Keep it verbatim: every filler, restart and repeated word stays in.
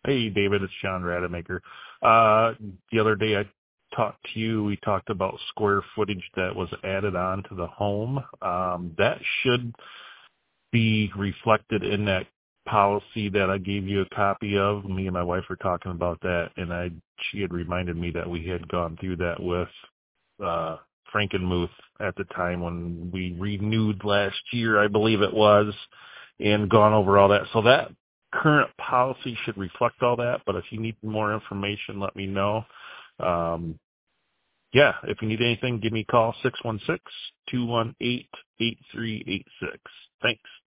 Hey, David, it's John Rademacher. Uh, the other day I talked to you, we talked about square footage that was added on to the home. Um, that should be reflected in that policy that I gave you a copy of. Me and my wife were talking about that, and I she had reminded me that we had gone through that with uh, Frankenmuth at the time when we renewed last year, I believe it was, and gone over all that. So that current policy should reflect all that, but if you need more information, let me know. Um, yeah, if you need anything, give me a call, six one six, two one eight, eight three eight six. Thanks.